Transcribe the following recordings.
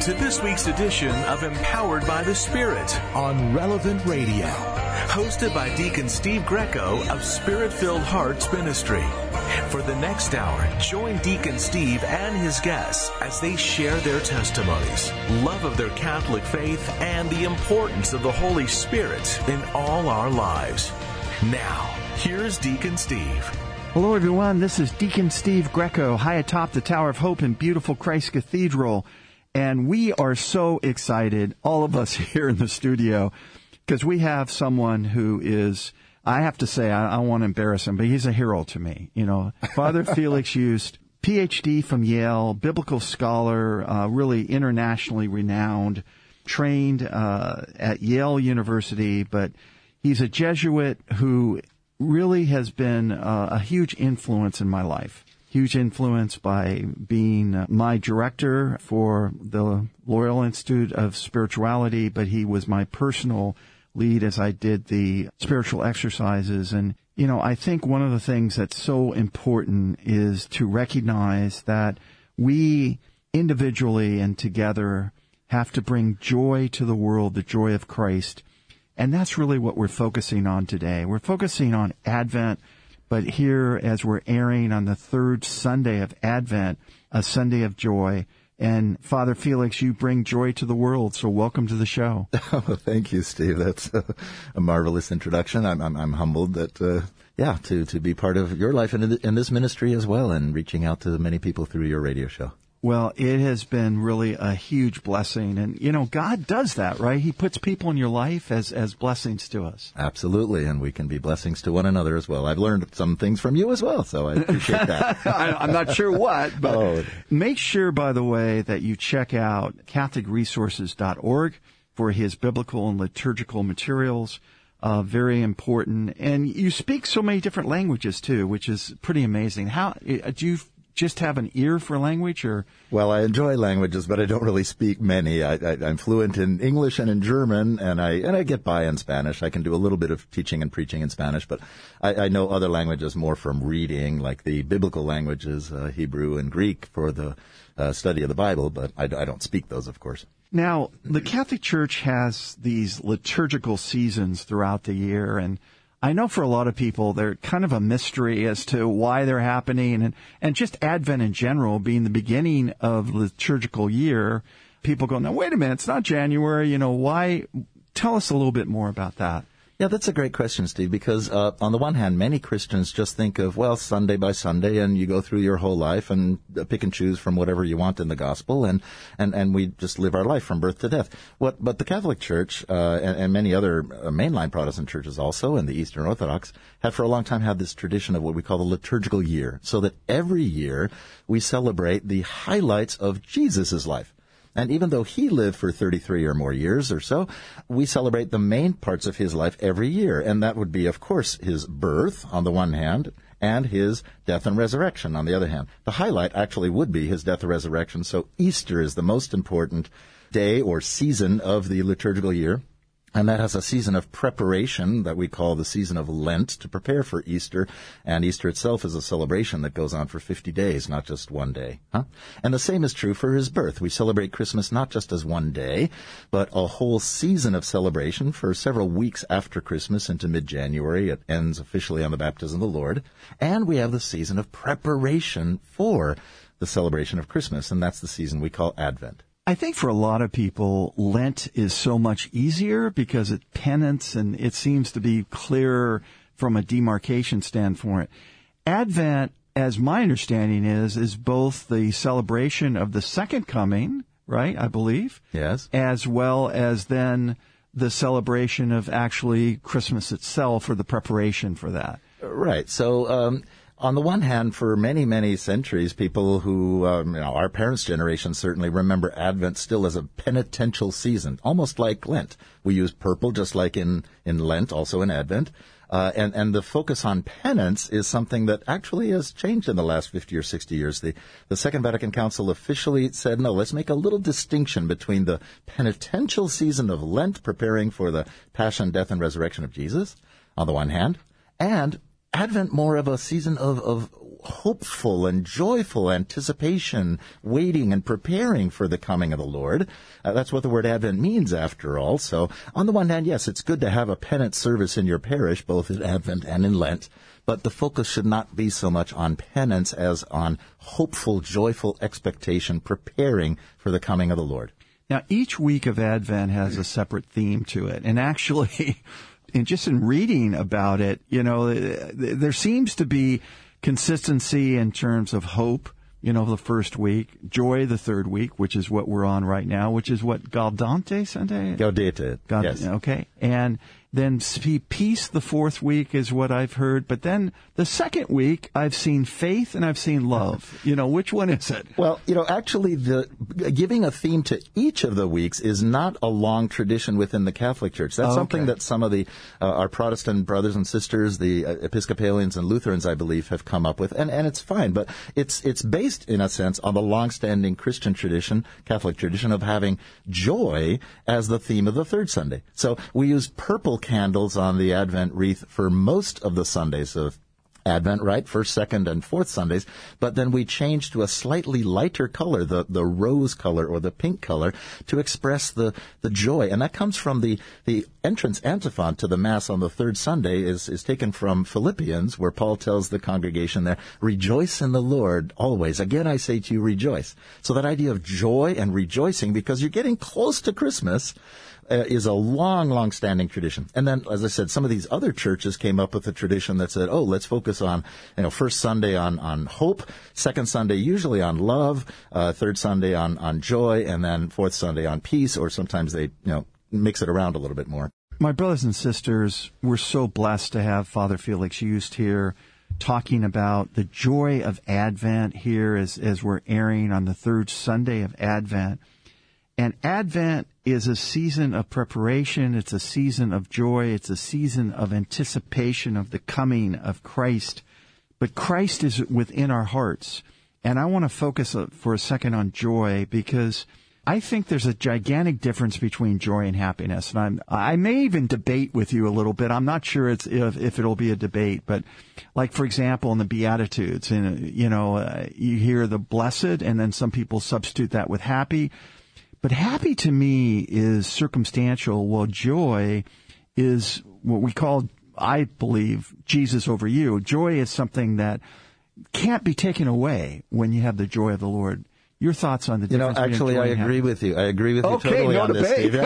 to this week's edition of Empowered by the Spirit on Relevant Radio, hosted by Deacon Steve Greco of Spirit-Filled Hearts Ministry. For the next hour, join Deacon Steve and his guests as they share their testimonies, love of their Catholic faith, and the importance of the Holy Spirit in all our lives. Now, here's Deacon Steve. Hello, everyone. This is Deacon Steve Greco, high atop the Tower of Hope in beautiful Christ Cathedral. And we are so excited, all of us here in the studio, because we have someone who is, I have to say, I don't want to embarrass him, but he's a hero to me. You know, Father Felix Just, PhD from Yale, biblical scholar, really internationally renowned, trained at Yale University, but he's a Jesuit who really has been a huge influence in my life. Huge influence by being my director for the Loyola Institute of Spirituality, but he was my personal lead as I did the spiritual exercises. And, you know, I think one of the things that's so important is to recognize that we individually and together have to bring joy to the world, the joy of Christ. And that's really what we're focusing on today. We're focusing on Advent, but here as we're airing on the third Sunday of Advent, a Sunday of joy. And Father Felix, you bring joy to the world, so welcome to the show. Oh, thank you, Steve. That's a marvelous introduction. I'm humbled that, to be part of your life and in this ministry as well, and reaching out to many people through your radio show. Well, it has been really a huge blessing. And, you know, God does that, right? He puts people in your life as blessings to us. Absolutely. And we can be blessings to one another as well. I've learned some things from you as well, so I appreciate that. I'm not sure what, but make sure, by the way, that you check out CatholicResources.org for his biblical and liturgical materials. Very important. And you speak so many different languages, too, which is pretty amazing. How do you just have an ear for language, or? Well, I enjoy languages, but I don't really speak many. I'm fluent in English and in German, and I get by in Spanish. I can do a little bit of teaching and preaching in Spanish, but I know other languages more from reading, like the biblical languages, Hebrew and Greek, for the study of the Bible, but I don't speak those, of course. Now, the Catholic Church has these liturgical seasons throughout the year, and I know for a lot of people, they're kind of a mystery as to why they're happening, and just Advent in general being the beginning of the liturgical year, people go, no, wait a minute, it's not January, you know, why? Tell us a little bit more about that. Yeah, that's a great question, Steve, because on the one hand, many Christians just think of, well, Sunday by Sunday, and you go through your whole life and pick and choose from whatever you want in the gospel, and we just live our life from birth to death. But the Catholic Church and many other mainline Protestant churches also, and the Eastern Orthodox, have for a long time had this tradition of what we call the liturgical year, so that every year we celebrate the highlights of Jesus' life. And even though he lived for 33 or more years or so, we celebrate the main parts of his life every year. And that would be, of course, his birth on the one hand and his death and resurrection on the other hand. The highlight actually would be his death and resurrection. So Easter is the most important day or season of the liturgical year. And that has a season of preparation that we call the season of Lent to prepare for Easter. And Easter itself is a celebration that goes on for 50 days, not just one day. And the same is true for his birth. We celebrate Christmas not just as one day, but a whole season of celebration for several weeks after Christmas into mid-January. It ends officially on the baptism of the Lord. And we have the season of preparation for the celebration of Christmas, and that's the season we call Advent. I think for a lot of people, Lent is so much easier because it's penance and it seems to be clearer from a demarcation standpoint. Advent, as my understanding is both the celebration of the second coming, right, I believe? Yes. As well as then the celebration of actually Christmas itself or the preparation for that. Right. So, on the one hand, for many, many centuries, people who, our parents' generation certainly remember Advent still as a penitential season, almost like Lent. We use purple just like in Lent, also in Advent. And the focus on penance is something that actually has changed in the last 50 or 60 years. The Second Vatican Council officially said, no, let's make a little distinction between the penitential season of Lent, preparing for the passion, death, and resurrection of Jesus, on the one hand, and Advent more of a season of hopeful and joyful anticipation, waiting and preparing for the coming of the Lord. That's what the word Advent means, after all. So on the one hand, yes, it's good to have a penance service in your parish, both in Advent and in Lent. But the focus should not be so much on penance as on hopeful, joyful expectation, preparing for the coming of the Lord. Now, each week of Advent has a separate theme to it. And actually, in reading about it, there seems to be consistency in terms of hope, the first week, joy the third week, which is what we're on right now, which is what, Gaudete Sunday? Gaudete, yes. Okay. And then peace the fourth week is what I've heard. But then the second week, I've seen faith and I've seen love. Which one is it? Well, actually, the giving a theme to each of the weeks is not a long tradition within the Catholic Church. That's something that some of the our Protestant brothers and sisters, the Episcopalians and Lutherans, I believe, have come up with, and it's fine. But it's based, in a sense, on the long-standing Christian tradition, Catholic tradition, of having joy as the theme of the third Sunday. So we use purple candles on the Advent wreath for most of the Sundays of Advent, right? First, second, and fourth Sundays. But then we change to a slightly lighter color, the rose color or the pink color, to express the joy. And that comes from the entrance antiphon to the Mass on the third Sunday is taken from Philippians, where Paul tells the congregation there, rejoice in the Lord always. Again, I say to you, rejoice. So that idea of joy and rejoicing, because you're getting close to Christmas, is a long-standing tradition. And then, as I said, some of these other churches came up with a tradition that said, let's focus on, first Sunday on hope, second Sunday usually on love, third Sunday on joy, and then fourth Sunday on peace, or sometimes they, mix it around a little bit more. My brothers and sisters, we're so blessed to have Father Felix Just here talking about the joy of Advent here as we're airing on the third Sunday of Advent. And Advent is a season of preparation. It's a season of joy. It's a season of anticipation of the coming of Christ. But Christ is within our hearts. And I want to focus for a second on joy, because I think there's a gigantic difference between joy and happiness. And I may even debate with you a little bit. I'm not sure if it'll be a debate, but like, for example, in the Beatitudes, you hear the blessed, and then some people substitute that with happy. But happy to me is circumstantial, while joy is what we call, I believe, Jesus over you. Joy is something that can't be taken away when you have the joy of the Lord. Your thoughts on the difference? Actually, I agree with you. I agree with you totally on this, Steve.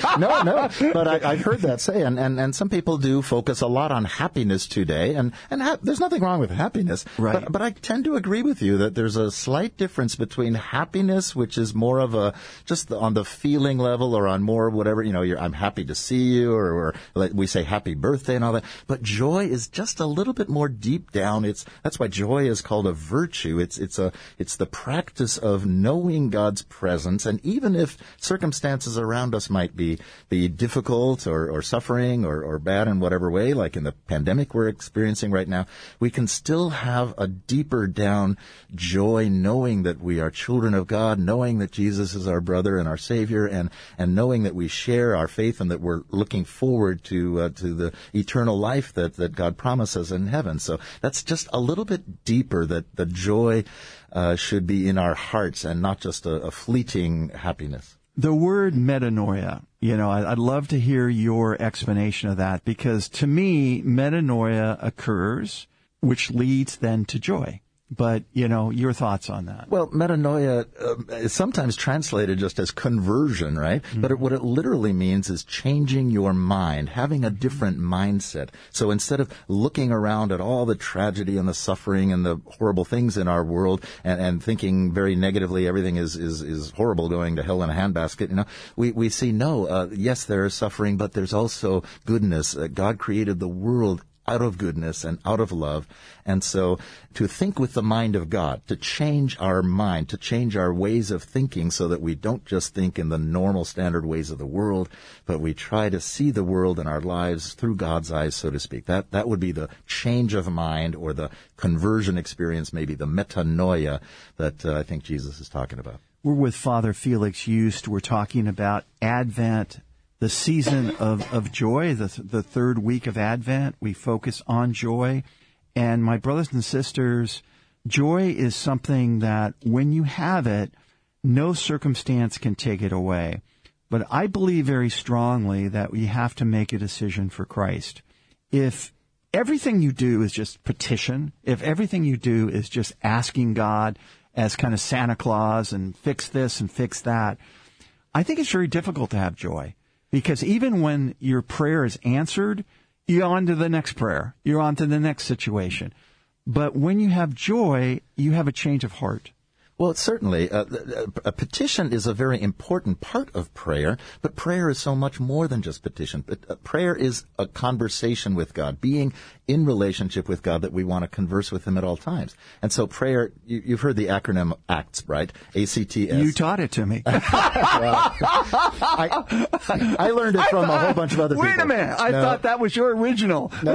No, but I've heard that say, and some people do focus a lot on happiness today, and there's nothing wrong with happiness. Right. But I tend to agree with you that there's a slight difference between happiness, which is more of a just on the feeling level, or on more whatever, I'm happy to see you, or like we say happy birthday and all that. But joy is just a little bit more deep down. That's why joy is called a virtue. It's the practice of knowing God's presence, and even if circumstances around us might be difficult or suffering or bad in whatever way, like in the pandemic we're experiencing right now, we can still have a deeper down joy, knowing that we are children of God, knowing that Jesus is our brother and our Savior, and knowing that we share our faith and that we're looking forward to the eternal life that God promises in heaven. So that's just a little bit deeper, that the joy should be in our hearts and not just a fleeting happiness. The word metanoia, I'd love to hear your explanation of that, because to me, metanoia occurs, which leads then to joy. But, your thoughts on that? Well, metanoia is sometimes translated just as conversion, right? Mm-hmm. But what it literally means is changing your mind, having a different mindset. So instead of looking around at all the tragedy and the suffering and the horrible things in our world and thinking very negatively everything is horrible, going to hell in a handbasket, we see, yes, there is suffering, but there's also goodness. God created the world out of goodness and out of love. And so to think with the mind of God, to change our mind, to change our ways of thinking so that we don't just think in the normal standard ways of the world, but we try to see the world and our lives through God's eyes, so to speak. That would be the change of mind, or the conversion experience, maybe the metanoia that I think Jesus is talking about. We're with Father Felix Just. We're talking about Advent, the season of joy, the third week of Advent. We focus on joy. And my brothers and sisters, Joy is something that when you have it, no circumstance can take it away. But I believe very strongly that we have to make a decision for Christ. If everything you do is just petition, if everything you do is just asking God as kind of Santa Claus and fix this and fix that, I think it's very difficult to have joy. Because even when your prayer is answered, you're on to the next prayer. You're on to the next situation. But when you have joy, you have a change of heart. Well, certainly, a petition is a very important part of prayer, but prayer is so much more than just petition. Prayer is a conversation with God, being in relationship with God that we want to converse with Him at all times. And so prayer, you've heard the acronym ACTS, right? ACTS. You taught it to me. Well, I learned it from a whole bunch of other people. Wait a minute. I thought that was your original. No.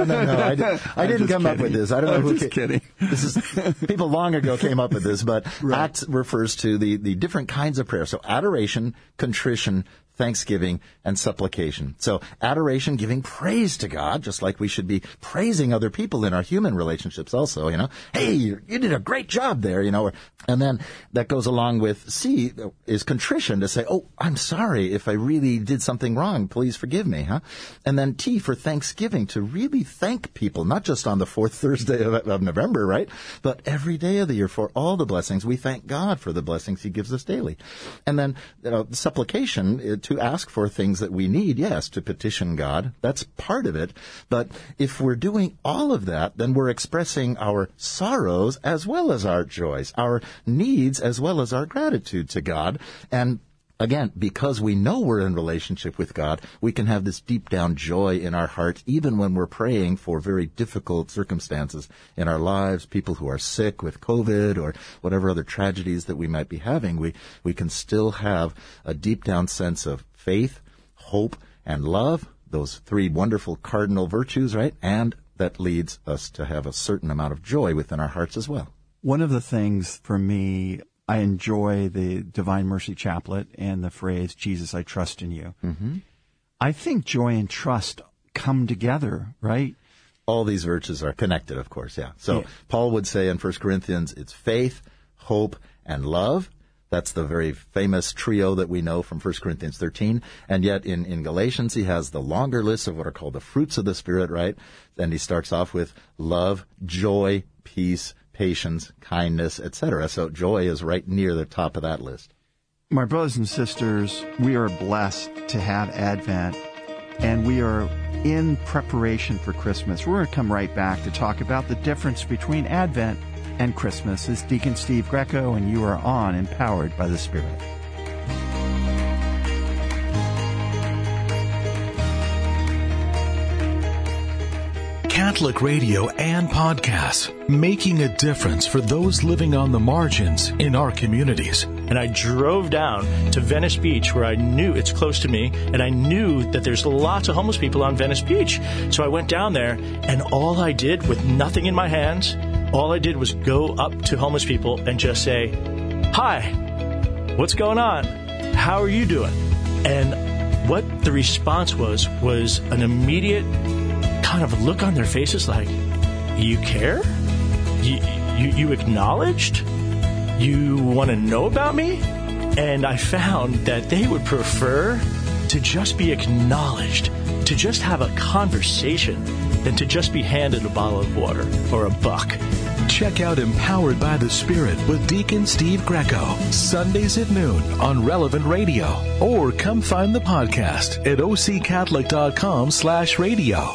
I didn't come up with this. I don't know who just kidding. This is people long ago came up with this, but right. ACTS refers to the different kinds of prayer. So adoration, contrition, thanksgiving, and supplication. So adoration, giving praise to God, just like we should be praising other people in our human relationships also, Hey, you did a great job there, And then that goes along with C is contrition, to say, oh, I'm sorry if I really did something wrong. Please forgive me, huh? And then T for thanksgiving, to really thank people, not just on the fourth Thursday of November, right? But every day of the year for all the blessings. We thank God for the blessings He gives us daily. And then supplication, to ask for things that we need, yes, to petition God. That's part of it. But if we're doing all of that, then we're expressing our sorrows as well as our joys, our needs as well as our gratitude to God. And again, because we know we're in relationship with God, we can have this deep down joy in our heart, even when we're praying for very difficult circumstances in our lives, people who are sick with COVID or whatever other tragedies that we might be having. We can still have a deep down sense of faith, hope, and love, those three wonderful cardinal virtues, right? And that leads us to have a certain amount of joy within our hearts as well. One of the things for me, I enjoy the Divine Mercy Chaplet and the phrase, Jesus, I trust in you. Mm-hmm. I think joy and trust come together, right? All these virtues are connected, of course, yeah. So Paul would say in 1 Corinthians, it's faith, hope, and love. That's the very famous trio that we know from 1 Corinthians 13. And yet in Galatians, he has the longer list of what are called the fruits of the Spirit, right? And he starts off with love, joy, peace, patience, kindness, etc. So joy is right near the top of that list. My brothers and sisters, we are blessed to have Advent, and we are in preparation for Christmas. We're going to come right back to talk about the difference between Advent and Christmas. This is Deacon Steve Greco, and you are on Empowered by the Spirit. Catholic radio and podcasts, making a difference for those living on the margins in our communities. And I drove down to Venice Beach, where I knew it's close to me, and I knew that there's lots of homeless people on Venice Beach. So I went down there, and all I did, with nothing in my hands, all I did was go up to homeless people and just say, "Hi, what's going on? How are you doing?" And what the response was an immediate kind of look on their faces like, "You care? You acknowledged? You want to know about me?" And I found that they would prefer to just be acknowledged, to just have a conversation, than to just be handed a bottle of water or a buck. Check out Empowered by the Spirit with Deacon Steve Greco, Sundays at noon on Relevant Radio. Or come find the podcast at occatholic.com/radio.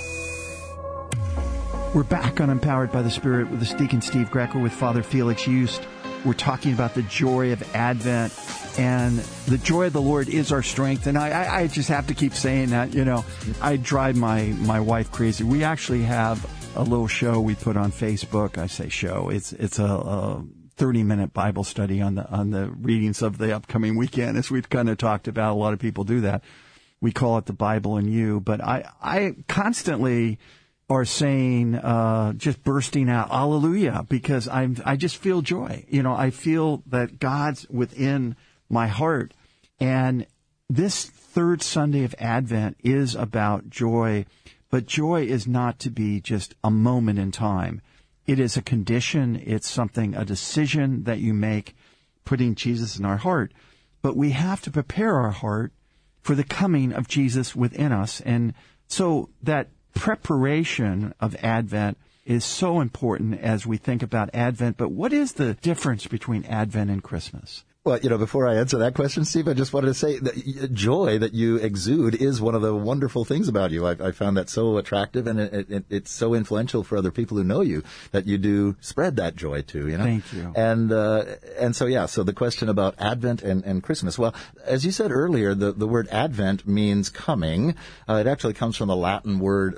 We're back on Empowered by the Spirit with this Deacon Steve Greco with Father Felix Just. We're talking about the joy of Advent, and the joy of the Lord is our strength. And I just have to keep saying that, I drive my wife crazy. We actually have a little show we put on Facebook. I say show. It's a 30-minute Bible study on the readings of the upcoming weekend, as we've kind of talked about. A lot of people do that. We call it the Bible and You. But I constantly are saying, just bursting out, hallelujah, because I just feel joy. I feel that God's within my heart. And this third Sunday of Advent is about joy, but joy is not to be just a moment in time. It is a condition. It's something, a decision that you make, putting Jesus in our heart. But we have to prepare our heart for the coming of Jesus within us. And so that preparation of Advent is so important as we think about Advent. But what is the difference between Advent and Christmas? Well, before I answer that question, Steve, I just wanted to say that joy that you exude is one of the wonderful things about you. I found that so attractive, and it's so influential for other people who know you that you do spread that joy too, Thank you. And so the question about Advent and Christmas. Well, as you said earlier, the word Advent means coming. It actually comes from the Latin word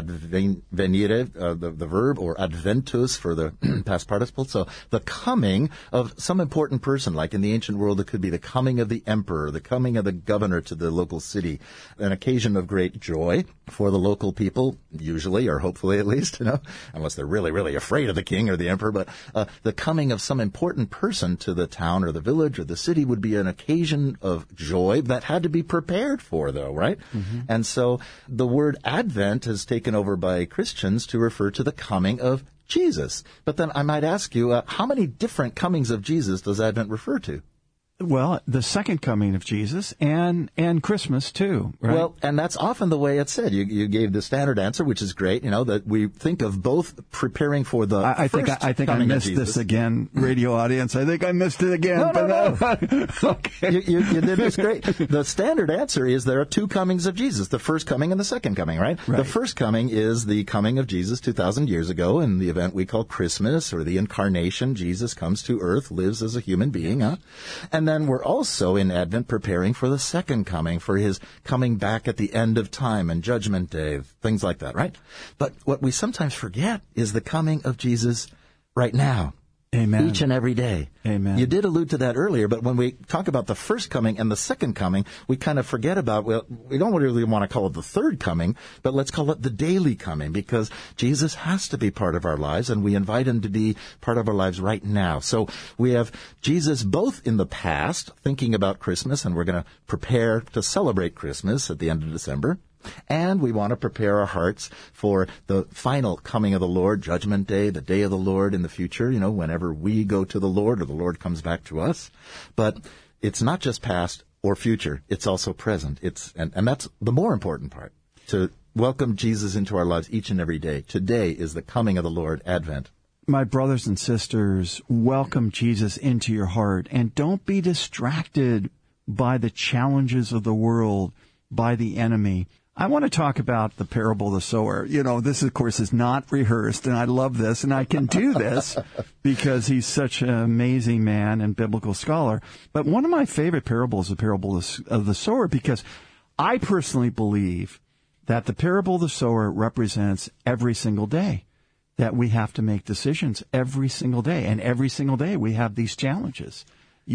advenire, the verb, or adventus for the past participle. So the coming of some important person, like in the ancient world, it could be the coming of the emperor, the coming of the governor to the local city, an occasion of great joy for the local people, usually, or hopefully at least, unless they're really, really afraid of the king or the emperor. But the coming of some important person to the town or the village or the city would be an occasion of joy that had to be prepared for, though, right? Mm-hmm. And so the word Advent is taken over by Christians to refer to the coming of Jesus. But then I might ask you, how many different comings of Jesus does Advent refer to? Well, the second coming of Jesus and Christmas too, right? Well, and that's often the way it's said. You gave the standard answer, which is great, that we think of both preparing for the I think I missed this again, radio audience. I think I missed it again. No. Okay. You did this great. The standard answer is there are two comings of Jesus, the first coming and the second coming, right? The first coming is the coming of Jesus 2,000 years ago in the event we call Christmas, or the incarnation. Jesus comes to earth, lives as a human being, And then we're also in Advent preparing for the second coming, for his coming back at the end of time and Judgment Day, things like that, right? But what we sometimes forget is the coming of Jesus right now. Amen. Each and every day. Amen. You did allude to that earlier, but when we talk about the first coming and the second coming, we kind of forget about, we don't really want to call it the third coming, but let's call it the daily coming, because Jesus has to be part of our lives, and we invite him to be part of our lives right now. So we have Jesus both in the past, thinking about Christmas, and we're going to prepare to celebrate Christmas at the end of December. And we want to prepare our hearts for the final coming of the Lord, Judgment Day, the day of the Lord in the future, whenever we go to the Lord or the Lord comes back to us. But it's not just past or future. It's also present. And that's the more important part, to welcome Jesus into our lives each and every day. Today is the coming of the Lord, Advent. My brothers and sisters, welcome Jesus into your heart, and don't be distracted by the challenges of the world, by the enemy. I want to talk about the parable of the sower. This, of course, is not rehearsed, and I love this, and I can do this because he's such an amazing man and biblical scholar. But one of my favorite parables is the parable of the sower, because I personally believe that the parable of the sower represents every single day, that we have to make decisions every single day, and every single day we have these challenges.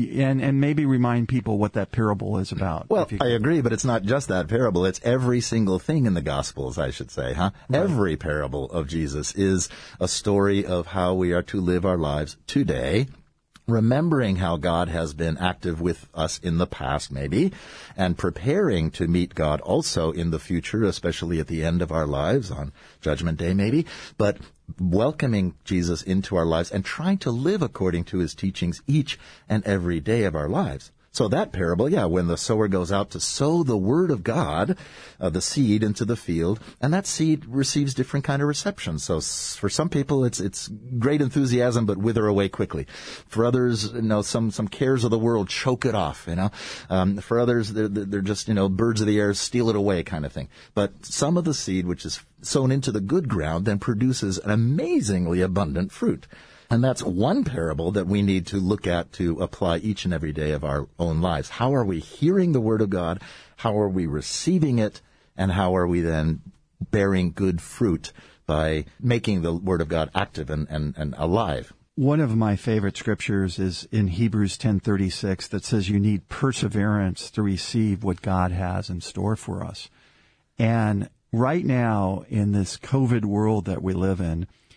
And maybe remind people what that parable is about. Well, I agree, but it's not just that parable. It's every single thing in the Gospels, I should say, Right. Every parable of Jesus is a story of how we are to live our lives today, remembering how God has been active with us in the past, maybe, and preparing to meet God also in the future, especially at the end of our lives on Judgment Day, maybe, but welcoming Jesus into our lives and trying to live according to his teachings each and every day of our lives. So that parable, when the sower goes out to sow the word of God, the seed into the field, and that seed receives different kind of reception. So for some people, it's great enthusiasm, but wither away quickly. For others, some cares of the world choke it off, For others, they're just, birds of the air steal it away kind of thing. But some of the seed, which is sown into the good ground, then produces an amazingly abundant fruit. And that's one parable that we need to look at to apply each and every day of our own lives. How are we hearing the Word of God? How are we receiving it? And how are we then bearing good fruit by making the Word of God active and alive? One of my favorite scriptures is in Hebrews 10:36 that says you need perseverance to receive what God has in store for us. And right now, in this COVID world that we live in,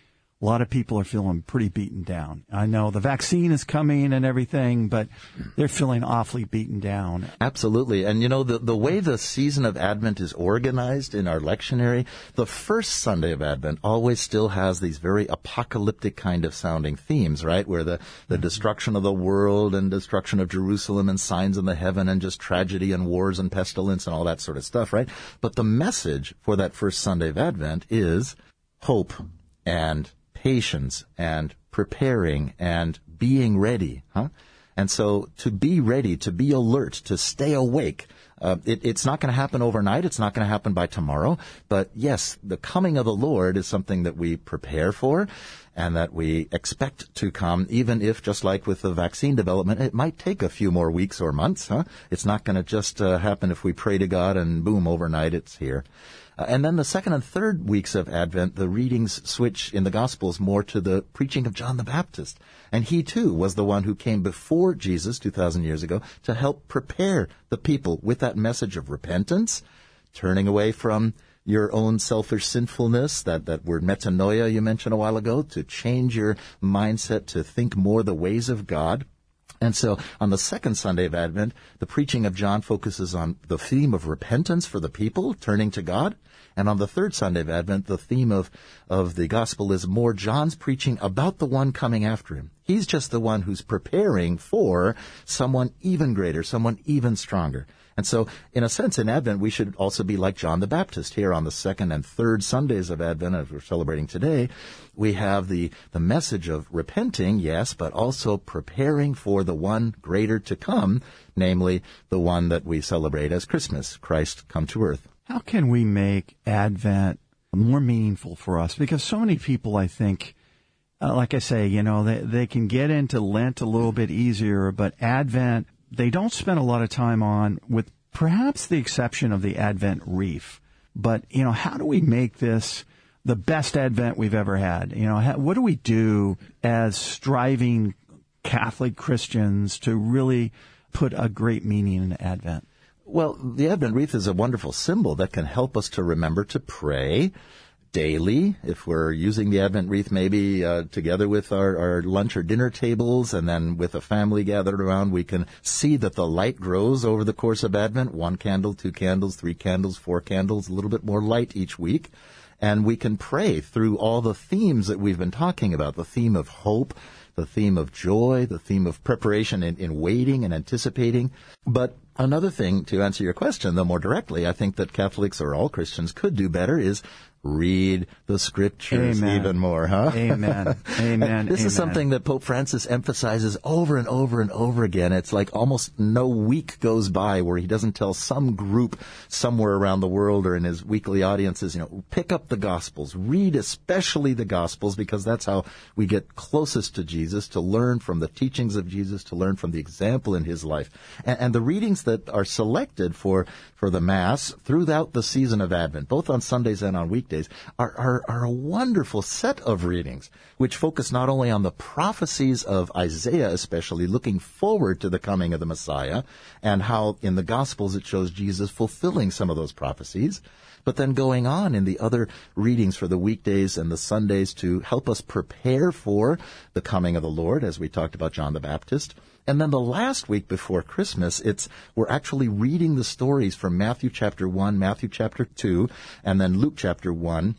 a lot of people are feeling pretty beaten down. I know the vaccine is coming and everything, but they're feeling awfully beaten down. Absolutely. And, the way the season of Advent is organized in our lectionary, the first Sunday of Advent always still has these very apocalyptic kind of sounding themes, right? Where the destruction of the world and destruction of Jerusalem and signs in the heaven and just tragedy and wars and pestilence and all that sort of stuff, right? But the message for that first Sunday of Advent is hope and patience and preparing and being ready, And so to be ready, to be alert, to stay awake, it's not going to happen overnight. It's not going to happen by tomorrow. But yes, the coming of the Lord is something that we prepare for and that we expect to come, even if, just like with the vaccine development, it might take a few more weeks or months. It's not going to just happen if we pray to God and boom, overnight it's here. And then the second and third weeks of Advent, the readings switch in the Gospels more to the preaching of John the Baptist. And he, too, was the one who came before Jesus 2,000 years ago to help prepare the people with that message of repentance, turning away from your own selfish sinfulness, that word metanoia you mentioned a while ago, to change your mindset to think more the ways of God. And so on the second Sunday of Advent, the preaching of John focuses on the theme of repentance for the people, turning to God. And on the third Sunday of Advent, the theme of the gospel is more John's preaching about the one coming after him. He's just the one who's preparing for someone even greater, someone even stronger. And so, in a sense, in Advent, we should also be like John the Baptist. Here on the second and third Sundays of Advent, as we're celebrating today, we have the message of repenting, yes, but also preparing for the one greater to come, namely the one that we celebrate as Christmas, Christ come to earth. How can we make Advent more meaningful for us? Because so many people, I think, like I say, they can get into Lent a little bit easier, but Advent, they don't spend a lot of time on, with perhaps the exception of the Advent wreath. But, how do we make this the best Advent we've ever had? What do we do as striving Catholic Christians to really put a great meaning in Advent? Well, the Advent wreath is a wonderful symbol that can help us to remember to pray daily. If we're using the Advent wreath maybe together with our lunch or dinner tables, and then with a family gathered around, we can see that the light grows over the course of Advent. 1 candle, 2 candles, 3 candles, 4 candles, a little bit more light each week. And we can pray through all the themes that we've been talking about, the theme of hope, the theme of joy, the theme of preparation in waiting and anticipating. But another thing, to answer your question, though more directly, I think that Catholics or all Christians could do better is read the Scriptures. Amen. Even more, huh? Amen. Amen. This is something that Pope Francis emphasizes over and over and over again. It's like almost no week goes by where he doesn't tell some group somewhere around the world or in his weekly audiences, pick up the Gospels, read especially the Gospels, because that's how we get closest to Jesus, to learn from the teachings of Jesus, to learn from the example in his life. And the readings that are selected for the Mass throughout the season of Advent, both on Sundays and on weekdays, are a wonderful set of readings which focus not only on the prophecies of Isaiah, especially looking forward to the coming of the Messiah, and how in the Gospels it shows Jesus fulfilling some of those prophecies, but then going on in the other readings for the weekdays and the Sundays to help us prepare for the coming of the Lord, as we talked about John the Baptist. And then the last week before Christmas, we're actually reading the stories from Matthew chapter 1, Matthew chapter 2, and then Luke chapter 1.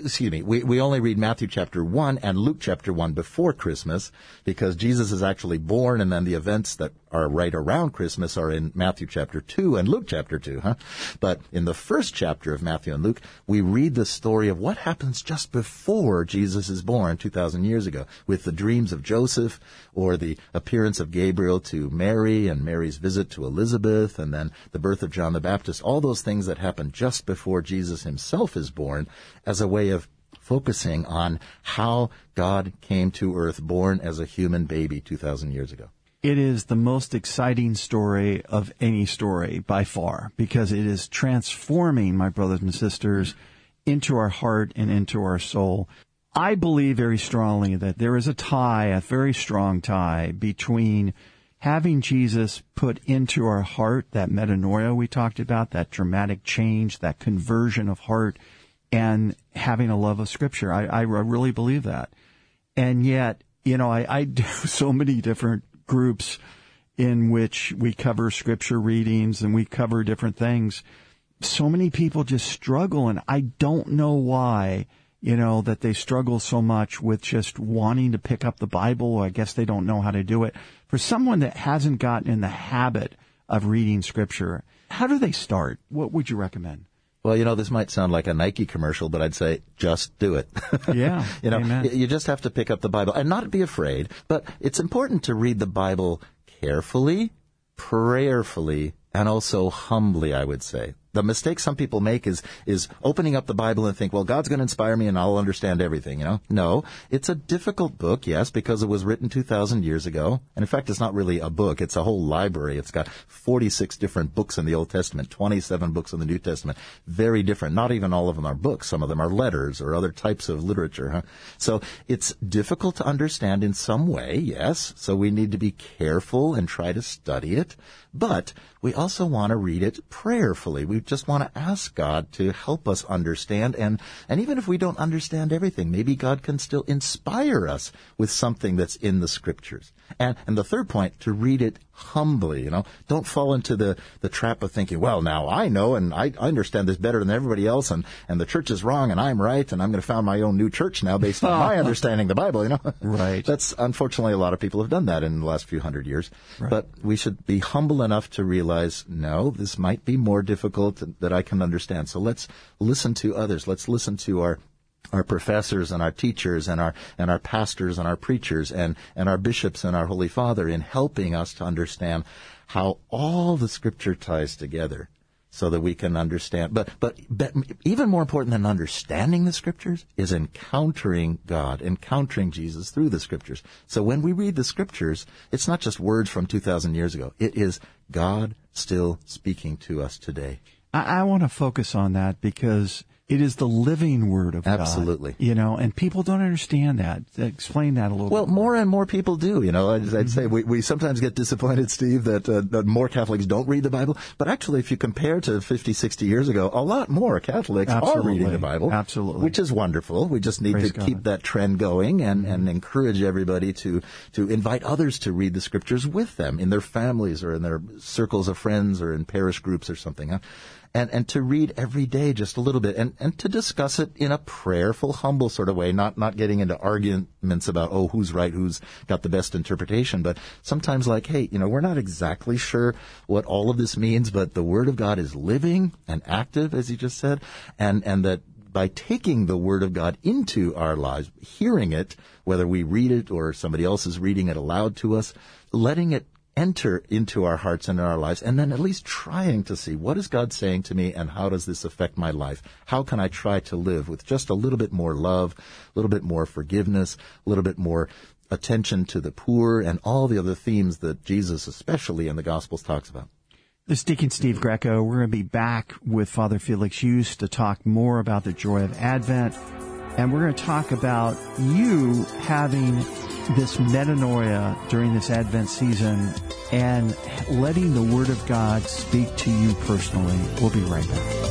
We only read Matthew chapter 1 and Luke chapter 1 before Christmas, because Jesus is actually born, and then the events that are right around Christmas are in Matthew chapter 2 and Luke chapter 2, But in the first chapter of Matthew and Luke, we read the story of what happens just before Jesus is born 2,000 years ago, with the dreams of Joseph, or the appearance of Gabriel to Mary, and Mary's visit to Elizabeth, and then the birth of John the Baptist, all those things that happen just before Jesus himself is born, as a way of focusing on how God came to earth, born as a human baby 2,000 years ago. It is the most exciting story of any story by far, because it is transforming, my brothers and sisters, into our heart and into our soul. I believe very strongly that there is a very strong tie between having Jesus put into our heart, that metanoia we talked about, that dramatic change, that conversion of heart, and having a love of Scripture. I really believe that. And yet, I do so many different groups in which we cover scripture readings and we cover different things. So many people just struggle, and I don't know why, that they struggle so much with just wanting to pick up the Bible. I guess they don't know how to do it. For someone that hasn't gotten in the habit of reading scripture, how do they start? What would you recommend? Well, this might sound like a Nike commercial, but I'd say just do it. Yeah. Amen. You just have to pick up the Bible and not be afraid. But it's important to read the Bible carefully, prayerfully, and also humbly, I would say. The mistake some people make is opening up the Bible and think, well, God's going to inspire me and I'll understand everything, No, it's a difficult book, yes, because it was written 2,000 years ago. And in fact, it's not really a book. It's a whole library. It's got 46 different books in the Old Testament, 27 books in the New Testament. Very different. Not even all of them are books. Some of them are letters or other types of literature. So it's difficult to understand in some way, yes. So we need to be careful and try to study it. But we also want to read it prayerfully. We just want to ask God to help us understand. And even if we don't understand everything, maybe God can still inspire us with something that's in the Scriptures. And the third point, to read it humbly, Don't fall into the trap of thinking, well, now I know and I understand this better than everybody else, and the church is wrong and I'm right, and I'm going to found my own new church now based on my understanding of the Bible, Right. That's, unfortunately, a lot of people have done that in the last few hundred years. Right. But we should be humble enough to realize, no, this might be more difficult that I can understand. So let's listen to others. Let's listen to our professors and our teachers and our pastors and our preachers and our bishops and our Holy Father in helping us to understand how all the Scripture ties together so that we can understand. But even more important than understanding the Scriptures is encountering God, encountering Jesus through the Scriptures. So when we read the Scriptures, it's not just words from 2,000 years ago. It is God still speaking to us today. I want to focus on that because it is the living Word of God. Absolutely. And people don't understand that. Explain that a little bit. Well, more and more people do. I'd say we sometimes get disappointed, Steve, that more Catholics don't read the Bible. But actually, if you compare to 50, 60 years ago, a lot more Catholics are reading the Bible. Absolutely. Which is wonderful. We just need to keep that trend going and encourage everybody to invite others to read the Scriptures with them in their families or in their circles of friends or in parish groups or something. And to read every day just a little bit and to discuss it in a prayerful, humble sort of way, not getting into arguments about, who's right, who's got the best interpretation, but sometimes like, hey, we're not exactly sure what all of this means, but the Word of God is living and active, as you just said, and that by taking the Word of God into our lives, hearing it, whether we read it or somebody else is reading it aloud to us, letting it enter into our hearts and our lives, and then at least trying to see, what is God saying to me and how does this affect my life? How can I try to live with just a little bit more love, a little bit more forgiveness, a little bit more attention to the poor, and all the other themes that Jesus, especially in the Gospels, talks about? This is Deacon Steve Greco. We're going to be back with Father Felix Hughes to talk more about the joy of Advent, and we're going to talk about you having this metanoia during this Advent season and letting the Word of God speak to you personally. We'll be right back.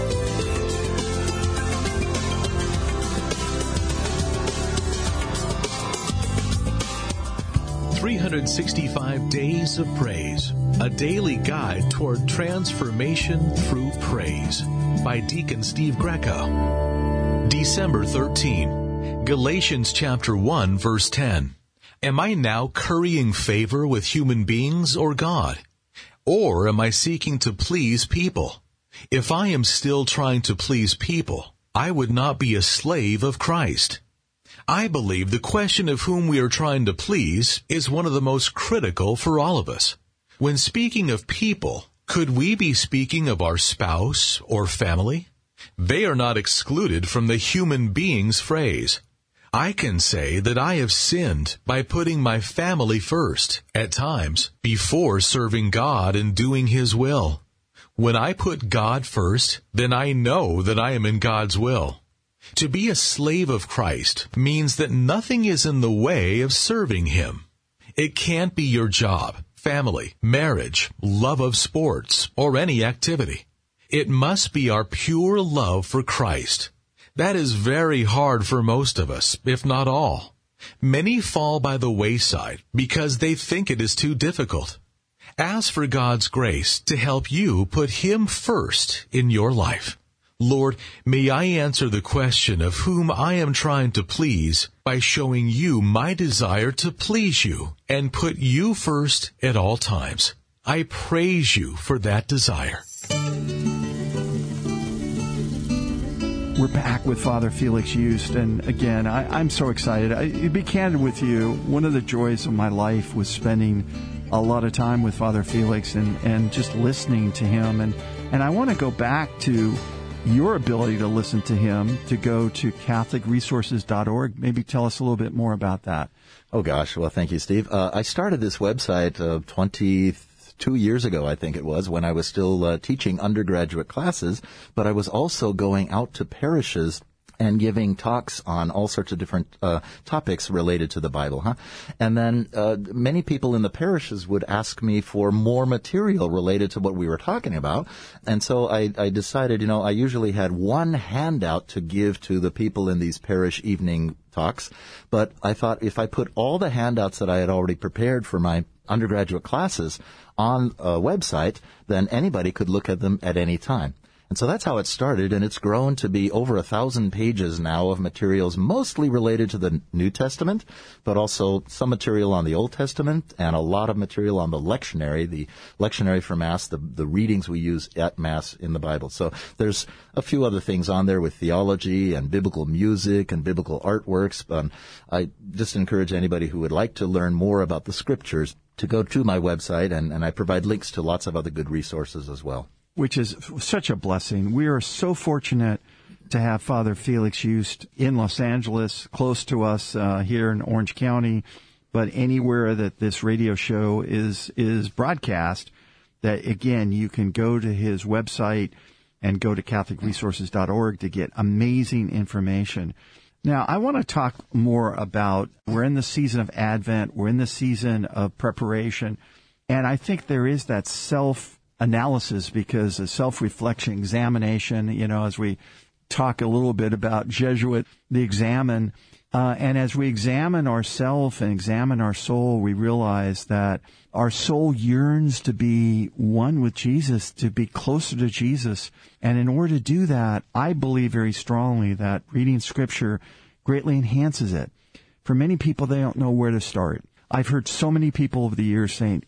"365 Days of Praise, a daily guide toward transformation through praise" by Deacon Steve Greco. December 13. Galatians chapter 1, verse 10. Am I now currying favor with human beings or God? Or am I seeking to please people? If I am still trying to please people, I would not be a slave of Christ. I believe the question of whom we are trying to please is one of the most critical for all of us. When speaking of people, could we be speaking of our spouse or family? They are not excluded from the human beings phrase. I can say that I have sinned by putting my family first, at times, before serving God and doing His will. When I put God first, then I know that I am in God's will. To be a slave of Christ means that nothing is in the way of serving Him. It can't be your job, family, marriage, love of sports, or any activity. It must be our pure love for Christ. That is very hard for most of us, if not all. Many fall by the wayside because they think it is too difficult. Ask for God's grace to help you put Him first in your life. Lord, may I answer the question of whom I am trying to please by showing you my desire to please you and put you first at all times. I praise you for that desire. We're back with Father Felix Just, and again, I'm so excited. To be candid with you, one of the joys of my life was spending a lot of time with Father Felix and just listening to him. And I want to go back to your ability to listen to him, to go to CatholicResources.org. Maybe tell us a little bit more about that. Oh, gosh. Well, thank you, Steve. I started this website 22 years ago, I think it was, when I was still teaching undergraduate classes, but I was also going out to parishes and giving talks on all sorts of different topics related to the Bible. And then many people in the parishes would ask me for more material related to what we were talking about. And so I decided, I usually had one handout to give to the people in these parish evening talks. But I thought if I put all the handouts that I had already prepared for my undergraduate classes on a website, then anybody could look at them at any time. And so that's how it started, and it's grown to be over 1,000 pages now of materials mostly related to the New Testament, but also some material on the Old Testament and a lot of material on the lectionary for Mass, the readings we use at Mass in the Bible. So there's a few other things on there with theology and biblical music and biblical artworks. I just encourage anybody who would like to learn more about the Scriptures to go to my website, and I provide links to lots of other good resources as well. Which is such a blessing. We are so fortunate to have Father Felix Just in Los Angeles, close to us here in Orange County, but anywhere that this radio show is broadcast, that, again, you can go to his website and go to CatholicResources.org to get amazing information. Now, I want to talk more about, we're in the season of Advent, we're in the season of preparation, and I think there is that self-analysis, because a self-reflection, examination, as we talk a little bit about Jesuit, the examine, and as we examine ourselves and examine our soul, we realize that our soul yearns to be one with Jesus, to be closer to Jesus. And in order to do that, I believe very strongly that reading Scripture greatly enhances it. For many people, they don't know where to start. I've heard so many people over the years saying,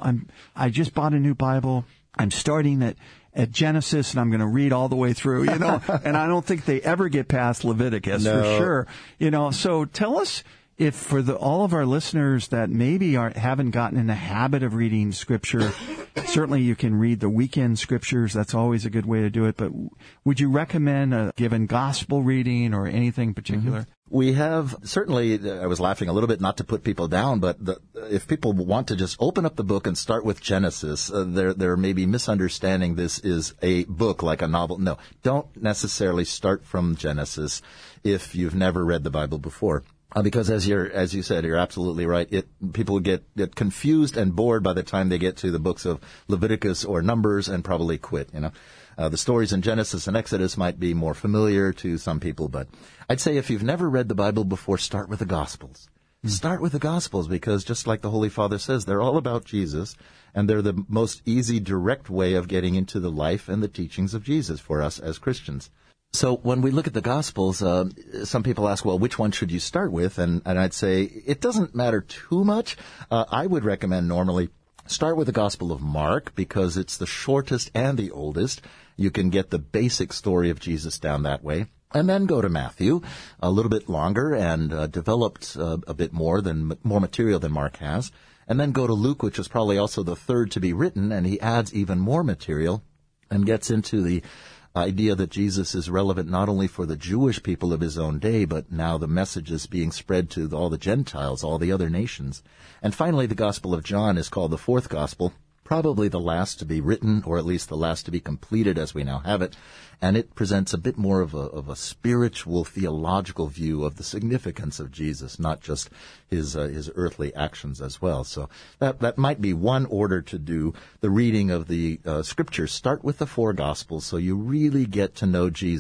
I just bought a new Bible. I'm starting at Genesis, and I'm going to read all the way through, and I don't think they ever get past Leviticus, for sure. So tell us, if for all of our listeners that maybe haven't gotten in the habit of reading Scripture, certainly you can read the weekend Scriptures. That's always a good way to do it. But would you recommend a given gospel reading or anything particular? Mm-hmm. We have, certainly, I was laughing a little bit not to put people down, but if people want to just open up the book and start with Genesis, they're maybe misunderstanding this is a book like a novel. No, don't necessarily start from Genesis if you've never read the Bible before. Because as you said, you're absolutely right. People get confused and bored by the time they get to the books of Leviticus or Numbers and probably quit, The stories in Genesis and Exodus might be more familiar to some people, but I'd say if you've never read the Bible before, start with the Gospels. Start with the Gospels, because just like the Holy Father says, they're all about Jesus, and they're the most easy, direct way of getting into the life and the teachings of Jesus for us as Christians. So when we look at the Gospels, some people ask, well, which one should you start with? And I'd say it doesn't matter too much. I would recommend normally start with the Gospel of Mark, because it's the shortest and the oldest. You can get the basic story of Jesus down that way. And then go to Matthew, a little bit longer and developed a bit more material than Mark has. And then go to Luke, which is probably also the third to be written, and he adds even more material and gets into the idea that Jesus is relevant not only for the Jewish people of his own day, but now the message is being spread to all the Gentiles, all the other nations. And finally, the Gospel of John is called the fourth Gospel, probably the last to be written, or at least the last to be completed as we now have it. And it presents a bit more of a spiritual, theological view of the significance of Jesus, not just his earthly actions as well. So that might be one order to do the reading of the Scriptures. Start with the four Gospels so you really get to know Jesus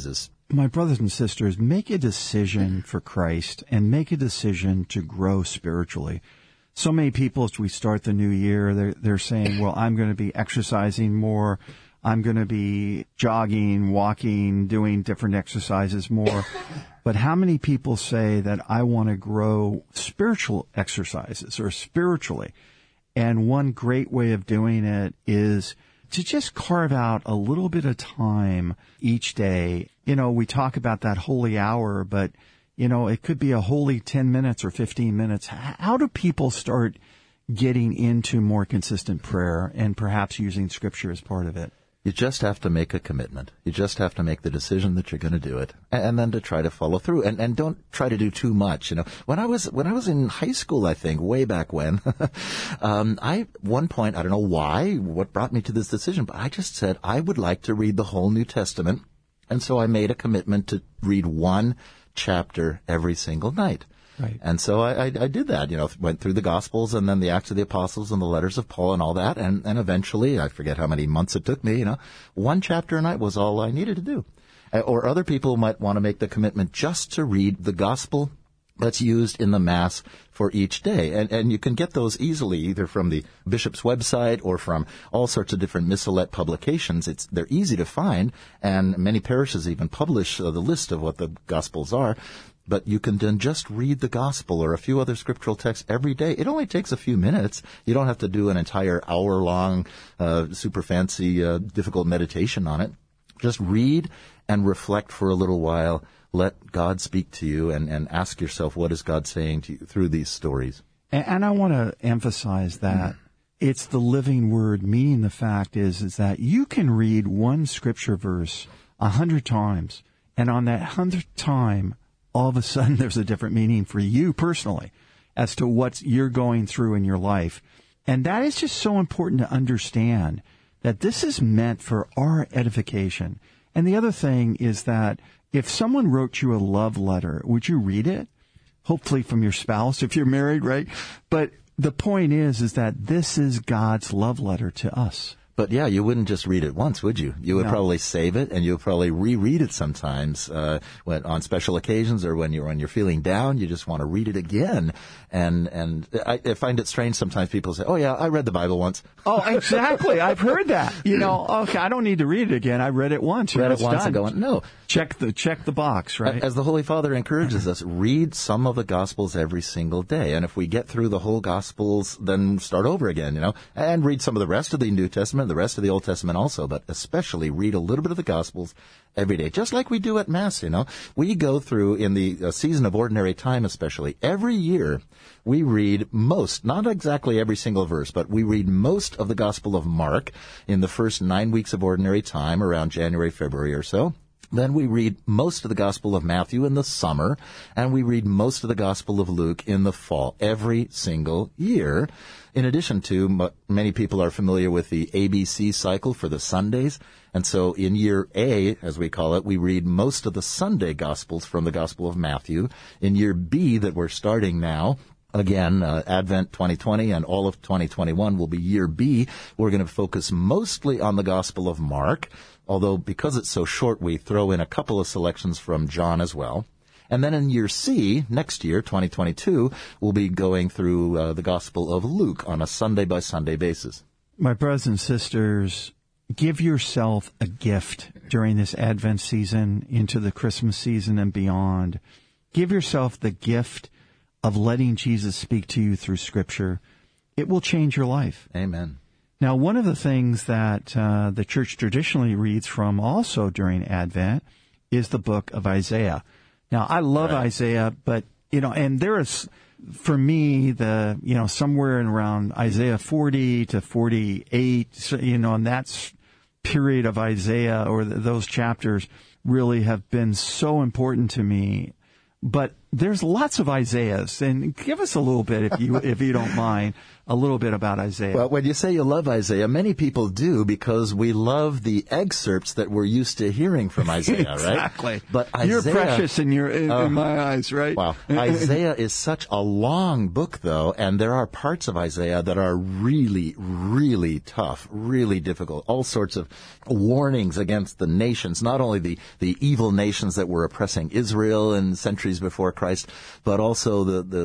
My brothers and sisters, make a decision for Christ and make a decision to grow spiritually. So many people, as we start the new year, they're saying, well, I'm going to be exercising more. I'm going to be jogging, walking, doing different exercises more. But how many people say that I want to grow spiritual exercises or spiritually? And one great way of doing it is to just carve out a little bit of time each day. We talk about that holy hour, but, it could be a holy 10 minutes or 15 minutes. How do people start getting into more consistent prayer and perhaps using Scripture as part of it? You just have to make a commitment. You just have to make the decision that you're going to do it, and then to try to follow through. And don't try to do too much. When I was in high school, I think way back when, one point, I don't know what brought me to this decision, but I just said I would like to read the whole New Testament, and so I made a commitment to read one chapter every single night. Right. And so I did that, went through the Gospels and then the Acts of the Apostles and the letters of Paul and all that. And eventually, I forget how many months it took me, one chapter a night was all I needed to do. Or other people might want to make the commitment just to read the Gospel that's used in the Mass for each day. And you can get those easily either from the bishop's website or from all sorts of different missalette publications. They're easy to find, and many parishes even publish the list of what the Gospels are. But you can then just read the Gospel or a few other scriptural texts every day. It only takes a few minutes. You don't have to do an entire hour-long, super fancy, difficult meditation on it. Just read and reflect for a little while. Let God speak to you and ask yourself, what is God saying to you through these stories? And I want to emphasize that it's the living word, meaning the fact is that you can read one scripture verse 100 times, and on that 100th time, all of a sudden there's a different meaning for you personally as to what you're going through in your life. And that is just so important to understand that this is meant for our edification. And the other thing is that if someone wrote you a love letter, would you read it? Hopefully from your spouse, if you're married, right? But the point is that this is God's love letter to us. But yeah, you wouldn't just read it once, would you? You would probably save it, and you'll probably reread it sometimes on special occasions, or when you're feeling down, you just want to read it again. And I find it strange sometimes people say, "Oh yeah, I read the Bible once." Oh, exactly. I've heard that. Okay, I don't need to read it again. I read it once. Read it once and go, no. Check the box, right? As the Holy Father encourages us, read some of the Gospels every single day. And if we get through the whole Gospels, then start over again, and read some of the rest of the New Testament, the rest of the Old Testament also, but especially read a little bit of the Gospels every day, just like we do at Mass, We go through, in the season of ordinary time especially, every year we read most, not exactly every single verse, but we read most of the Gospel of Mark in the first 9 weeks of ordinary time, around January, February or so. Then we read most of the Gospel of Matthew in the summer, and we read most of the Gospel of Luke in the fall, every single year. In addition to, many people are familiar with the ABC cycle for the Sundays, and so in year A, as we call it, we read most of the Sunday Gospels from the Gospel of Matthew. In year B, that we're starting now, again, Advent 2020 and all of 2021 will be year B. We're going to focus mostly on the Gospel of Mark, although because it's so short, we throw in a couple of selections from John as well. And then in year C, next year, 2022, we'll be going through the Gospel of Luke on a Sunday-by-Sunday basis. My brothers and sisters, give yourself a gift during this Advent season into the Christmas season and beyond. Give yourself the gift of letting Jesus speak to you through Scripture. It will change your life. Amen. Now, one of the things that the church traditionally reads from also during Advent is the book of Isaiah. Now, I love Isaiah, but, and there is, for me, somewhere in around Isaiah 40 to 48, and that's period of Isaiah or those chapters really have been so important to me. But there's lots of Isaiahs, and give us a little bit, if you don't mind, a little bit about Isaiah. Well, when you say you love Isaiah, many people do because we love the excerpts that we're used to hearing from Isaiah, exactly. right? But Isaiah, you're precious in my eyes, right? Wow. Isaiah is such a long book, though, and there are parts of Isaiah that are really, really tough, really difficult. All sorts of warnings against the nations, not only the evil nations that were oppressing Israel in centuries before Christ, but also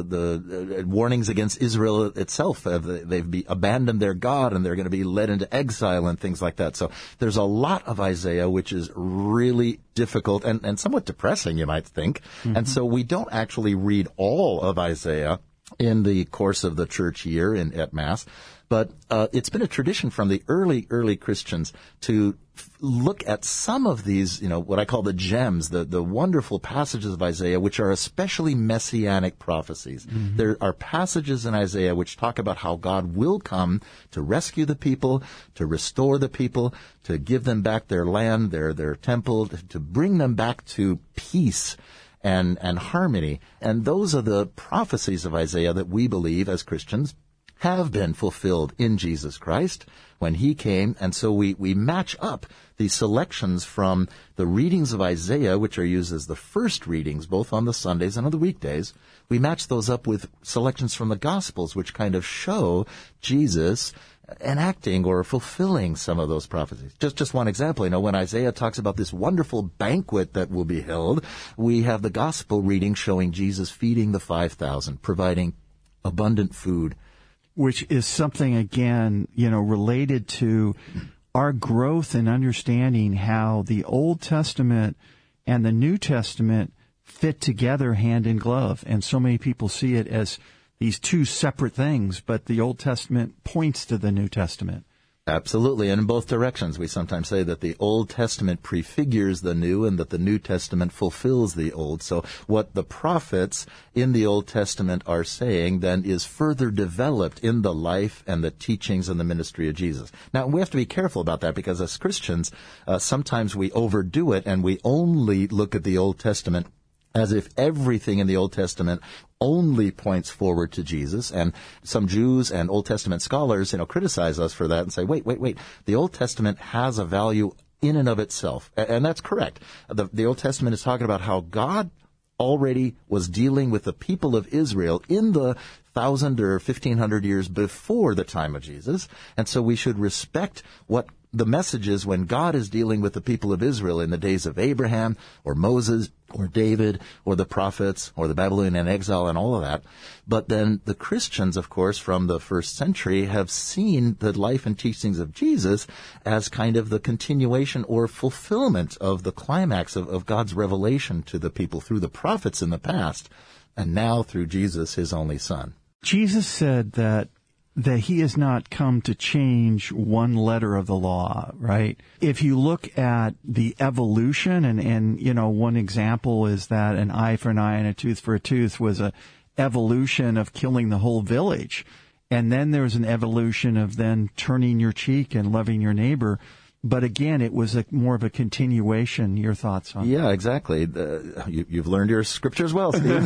the warnings against Israel itself. They've abandoned their God and they're going to be led into exile and things like that. So there's a lot of Isaiah which is really difficult and somewhat depressing, you might think. Mm-hmm. And so we don't actually read all of Isaiah in the course of the church year at Mass. But it's been a tradition from the early Christians to look at some of these, what I call the gems, the wonderful passages of Isaiah, which are especially messianic prophecies. Mm-hmm. There are passages in Isaiah which talk about how God will come to rescue the people, to restore the people, to give them back their land, their temple, to bring them back to peace and harmony. And those are the prophecies of Isaiah that we believe as Christians have been fulfilled in Jesus Christ when he came. And so we match up the selections from the readings of Isaiah, which are used as the first readings, both on the Sundays and on the weekdays. We match those up with selections from the Gospels, which kind of show Jesus enacting or fulfilling some of those prophecies. Just one example, when Isaiah talks about this wonderful banquet that will be held, we have the Gospel reading showing Jesus feeding the 5,000, providing abundant food. Which is something, again, related to our growth in understanding how the Old Testament and the New Testament fit together hand in glove. And so many people see it as these two separate things, but the Old Testament points to the New Testament. Absolutely, and in both directions. We sometimes say that the Old Testament prefigures the New and that the New Testament fulfills the Old. So what the prophets in the Old Testament are saying then is further developed in the life and the teachings and the ministry of Jesus. Now, we have to be careful about that because as Christians, sometimes we overdo it and we only look at the Old Testament as if everything in the Old Testament only points forward to Jesus. And some Jews and Old Testament scholars, criticize us for that and say, wait. The Old Testament has a value in and of itself. And that's correct. The Old Testament is talking about how God already was dealing with the people of Israel in the 1,000 or 1,500 years before the time of Jesus. And so we should respect what the message is when God is dealing with the people of Israel in the days of Abraham or Moses or David or the prophets or the Babylonian exile and all of that. But then the Christians, of course, from the first century have seen the life and teachings of Jesus as kind of the continuation or fulfillment of the climax of God's revelation to the people through the prophets in the past and now through Jesus, his only Son. Jesus said that he has not come to change one letter of the law, right? If you look at the evolution, and one example is that an eye for an eye and a tooth for a tooth was a evolution of killing the whole village. And then there was an evolution of then turning your cheek and loving your neighbor. But again, it was more of a continuation. Your thoughts on that? Yeah, exactly. You've learned your scriptures well, Steve.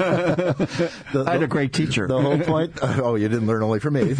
I had a great teacher. The whole point. Oh, you didn't learn only from me.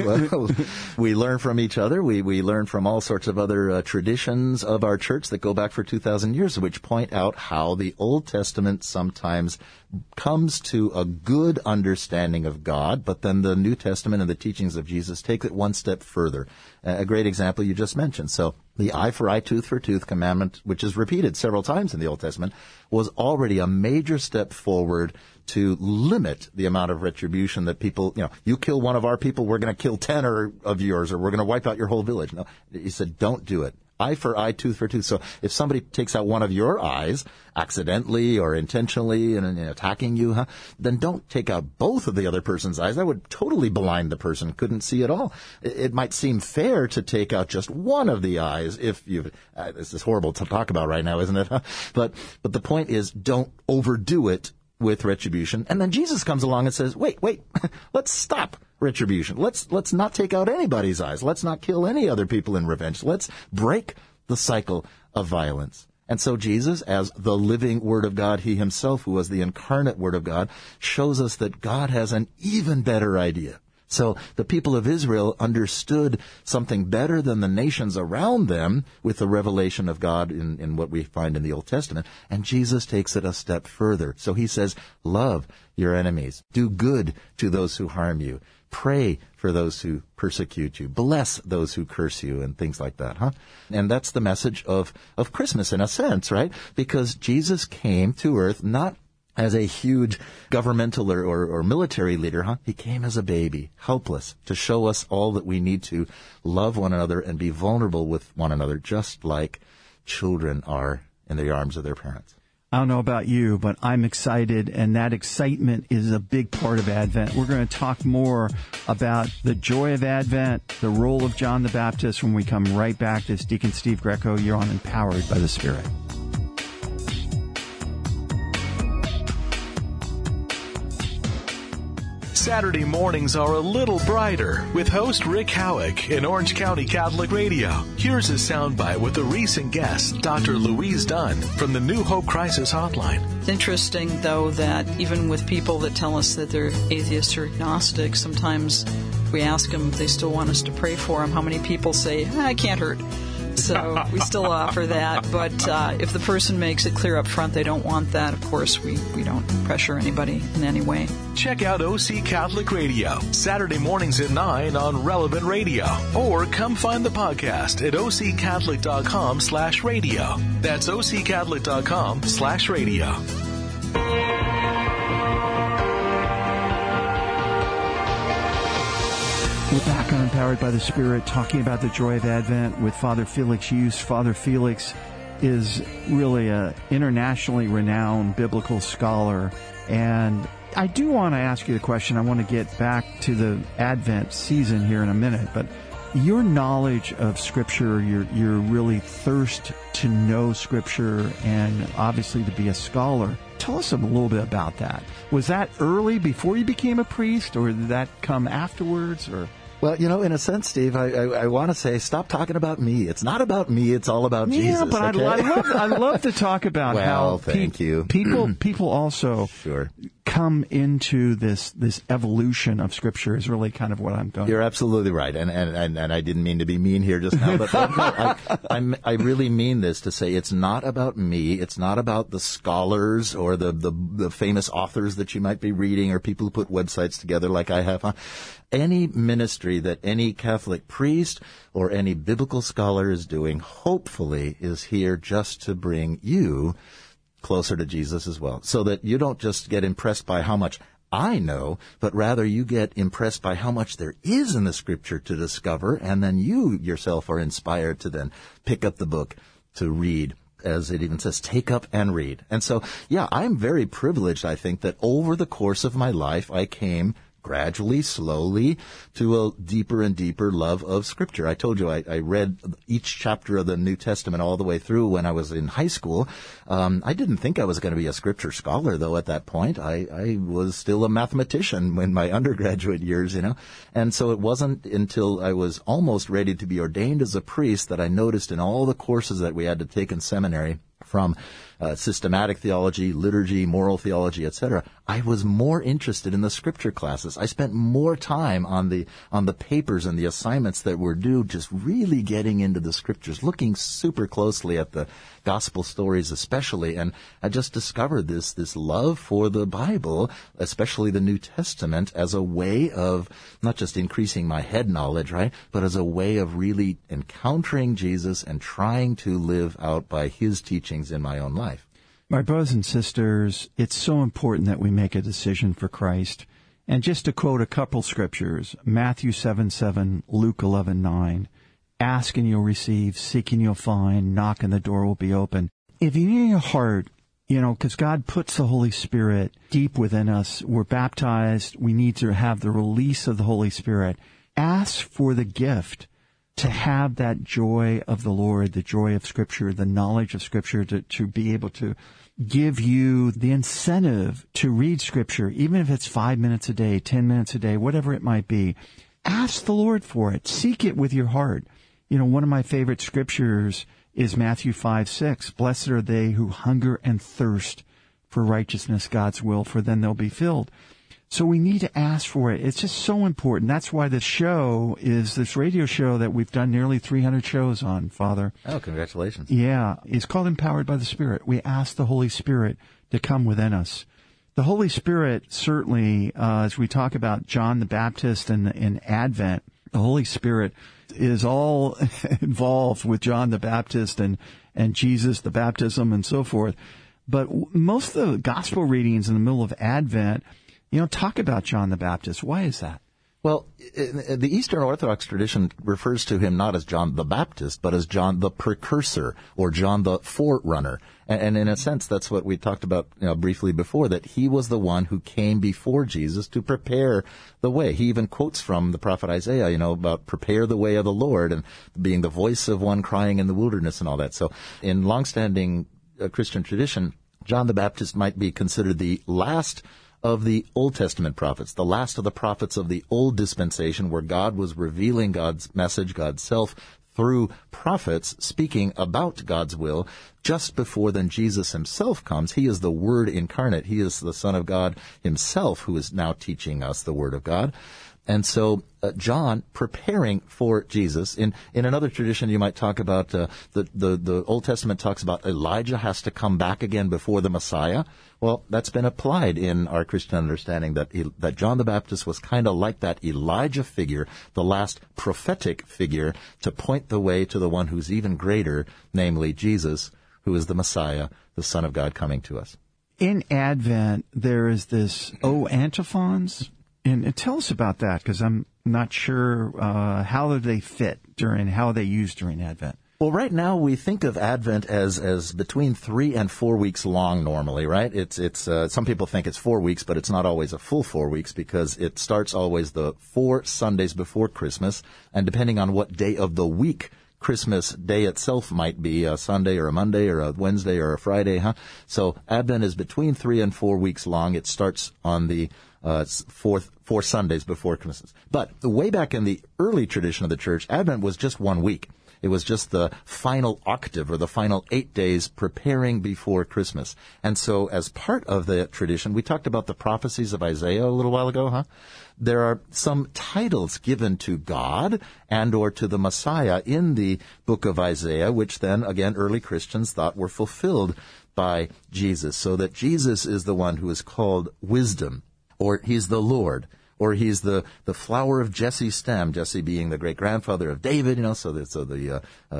We learn from each other. We learn from all sorts of other traditions of our church that go back for 2,000 years, which point out how the Old Testament sometimes comes to a good understanding of God, but then the New Testament and the teachings of Jesus take it one step further. A great example you just mentioned. So the eye for eye, tooth for tooth commandment, which is repeated several times in the Old Testament, was already a major step forward to limit the amount of retribution that people, you kill one of our people, we're going to kill 10 of yours, or we're going to wipe out your whole village. No, he said, don't do it. Eye for eye, tooth for tooth. So if somebody takes out one of your eyes accidentally or intentionally and attacking you, then don't take out both of the other person's eyes. That would totally blind the person, couldn't see at all. It might seem fair to take out just one of the eyes if you this is horrible to talk about right now, isn't it? But the point is, don't overdo it with retribution. And then Jesus comes along and says, wait, let's stop retribution. Let's not take out anybody's eyes. Let's not kill any other people in revenge. Let's break the cycle of violence. And so Jesus, as the living Word of God, he himself, who was the incarnate Word of God, shows us that God has an even better idea. So the people of Israel understood something better than the nations around them with the revelation of God in what we find in the Old Testament. And Jesus takes it a step further. So he says, love your enemies. Do good to those who harm you. Pray for those who persecute you. Bless those who curse you, and things like that, huh? And that's the message of Christmas in a sense, right? Because Jesus came to earth not as a huge governmental or military leader, huh? He came as a baby, helpless, to show us all that we need to love one another and be vulnerable with one another, just like children are in the arms of their parents. I don't know about you, but I'm excited, and that excitement is a big part of Advent. We're going to talk more about the joy of Advent, the role of John the Baptist, when we come right back. This is Deacon Steve Greco. You're on Empowered by the Spirit. Saturday mornings are a little brighter with host Rick Howick in Orange County Catholic Radio. Here's a soundbite with a recent guest, Dr. Louise Dunn from the New Hope Crisis Hotline. It's interesting, though, that even with people that tell us that they're atheists or agnostic, sometimes we ask them if they still want us to pray for them. How many people say, it can't hurt? So we still offer that. But if the person makes it clear up front they don't want that, of course, we don't pressure anybody in any way. Check out OC Catholic Radio, Saturday mornings at 9 on Relevant Radio. Or come find the podcast at occatholic.com/radio. That's occatholic.com/radio. We're back on Empowered by the Spirit, talking about the joy of Advent with Father Felix Hughes. Father Felix is really an internationally renowned biblical scholar. And I do want to ask you the question. I want to get back to the Advent season here in a minute. But your knowledge of Scripture, your really thirst to know Scripture and obviously to be a scholar, tell us a little bit about that. Was that early before you became a priest, or did that come afterwards? Or Well, in a sense, Steve, I want to say, stop talking about me. It's not about me. It's all about Jesus. Yeah, but okay? I love to talk about how people also come into this evolution of Scripture is really kind of what I'm doing. You're absolutely right, and I didn't mean to be mean here just now, but I really mean this to say it's not about me. It's not about the scholars or the famous authors that you might be reading or people who put websites together like I have. Any ministry that any Catholic priest or any biblical scholar is doing, hopefully, is here just to bring you closer to Jesus as well, so that you don't just get impressed by how much I know, but rather you get impressed by how much there is in the Scripture to discover, and then you yourself are inspired to then pick up the book to read. As it even says, take up and read. And so, I'm very privileged, I think, that over the course of my life, I came gradually, slowly, to a deeper and deeper love of Scripture. I told you I read each chapter of the New Testament all the way through when I was in high school. I didn't think I was going to be a Scripture scholar, though, at that point. I was still a mathematician in my undergraduate years, And so it wasn't until I was almost ready to be ordained as a priest that I noticed in all the courses that we had to take in seminary, from systematic theology, liturgy, moral theology, etc., I was more interested in the Scripture classes. I spent more time on the papers and the assignments that were due, just really getting into the Scriptures, looking super closely at the gospel stories especially, and I just discovered this love for the Bible, especially the New Testament, as a way of not just increasing my head knowledge, right, but as a way of really encountering Jesus and trying to live out by His teachings in my own life. My brothers and sisters, it's so important that we make a decision for Christ. And just to quote a couple scriptures, Matthew 7:7, Luke 11:9, ask and you'll receive, seek and you'll find, knock and the door will be open. If you in your heart, because God puts the Holy Spirit deep within us, we're baptized, we need to have the release of the Holy Spirit. Ask for the gift to have that joy of the Lord, the joy of Scripture, the knowledge of Scripture, to be able to give you the incentive to read Scripture, even if it's 5 minutes a day, 10 minutes a day, whatever it might be. Ask the Lord for it. Seek it with your heart. One of my favorite scriptures is Matthew 5:6. Blessed are they who hunger and thirst for righteousness, God's will, for then they'll be filled. So we need to ask for it. It's just so important. That's why this show is this radio show that we've done nearly 300 shows on, Father. Oh, congratulations. Yeah. It's called Empowered by the Spirit. We ask the Holy Spirit to come within us. The Holy Spirit, certainly, as we talk about John the Baptist and Advent, the Holy Spirit is all involved with John the Baptist and Jesus, the baptism, and so forth. But most of the gospel readings in the middle of Advent, talk about John the Baptist. Why is that? Well, the Eastern Orthodox tradition refers to him not as John the Baptist, but as John the Precursor, or John the Forerunner. And in a sense, that's what we talked about briefly before, that he was the one who came before Jesus to prepare the way. He even quotes from the prophet Isaiah, about prepare the way of the Lord, and being the voice of one crying in the wilderness and all that. So in longstanding Christian tradition, John the Baptist might be considered the last of the Old Testament prophets, the last of the prophets of the old dispensation, where God was revealing God's message, God's self, through prophets speaking about God's will. Just before then Jesus himself comes. He is the Word incarnate. He is the Son of God himself, who is now teaching us the Word of God. And so John preparing for Jesus. In another tradition, you might talk about the Old Testament talks about Elijah has to come back again before the Messiah. Well, that's been applied in our Christian understanding that John the Baptist was kind of like that Elijah figure, the last prophetic figure, to point the way to the one who's even greater, namely Jesus, who is the Messiah, the Son of God coming to us. In Advent, there is this O antiphons. And tell us about that, because I'm not sure how do they fit how are they used during Advent? Well, right now we think of Advent as between 3 and 4 weeks long normally, right? It's some people think it's 4 weeks, but it's not always a full 4 weeks, because it starts always the 4 Sundays before Christmas, and depending on what day of the week Christmas Day itself might be, a Sunday or a Monday or a Wednesday or a Friday, So Advent is between 3 and 4 weeks long. It starts on the 4 Sundays before Christmas. But way back in the early tradition of the church, Advent was just 1 week. It was just the final octave, or the final 8 days preparing before Christmas. And so as part of the tradition, we talked about the prophecies of Isaiah a little while ago, There are some titles given to God and or to the Messiah in the book of Isaiah, which then, again, early Christians thought were fulfilled by Jesus, so that Jesus is the one who is called Wisdom, or he's the Lord, or he's the flower of Jesse's stem, Jesse being the great-grandfather of David, so the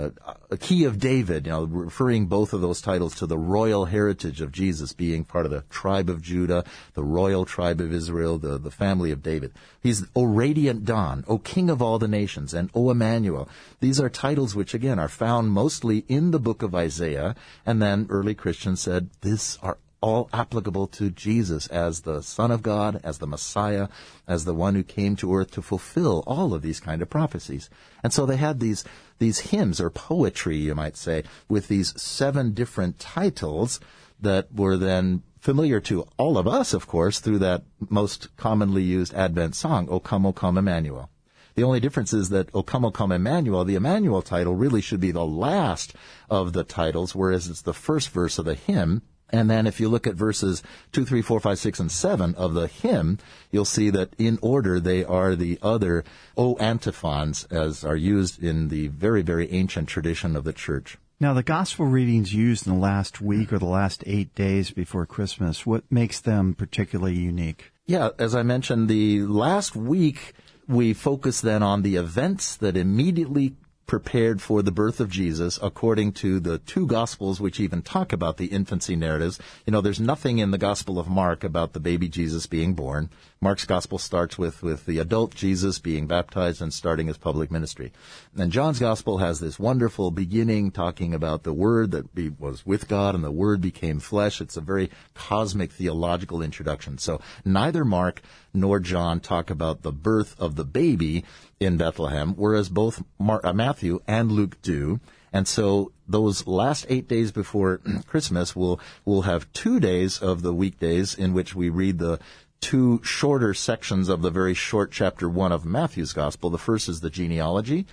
key of David, referring both of those titles to the royal heritage of Jesus, being part of the tribe of Judah, the royal tribe of Israel, the family of David. He's O Radiant Dawn, O King of all the nations, and O Emmanuel. These are titles which, again, are found mostly in the book of Isaiah, and then early Christians said, these are all applicable to Jesus as the Son of God, as the Messiah, as the one who came to earth to fulfill all of these kind of prophecies. And so they had these hymns, or poetry, you might say, with these 7 different titles that were then familiar to all of us, of course, through that most commonly used Advent song, O Come, Emmanuel. The only difference is that O Come, Emmanuel, the Emmanuel title really should be the last of the titles, whereas it's the first verse of the hymn. And then if you look at verses 2, 3, 4, 5, 6, and 7 of the hymn, you'll see that in order they are the other O antiphons, as are used in the very, very ancient tradition of the church. Now, the gospel readings used in the last week or the last 8 days before Christmas, what makes them particularly unique? Yeah, as I mentioned, the last week we focus then on the events that immediately prepared for the birth of Jesus, according to the 2 Gospels, which even talk about the infancy narratives. There's nothing in the Gospel of Mark about the baby Jesus being born. Mark's Gospel starts with the adult Jesus being baptized and starting his public ministry. And John's Gospel has this wonderful beginning talking about the Word that was with God and the Word became flesh. It's a very cosmic theological introduction. So neither Mark nor John talk about the birth of the baby in Bethlehem, whereas both Matthew and Luke do. And so those last 8 days before Christmas, we'll have 2 days of the weekdays in which we read the 2 shorter sections of the very short chapter 1 of Matthew's Gospel. The first is the genealogy,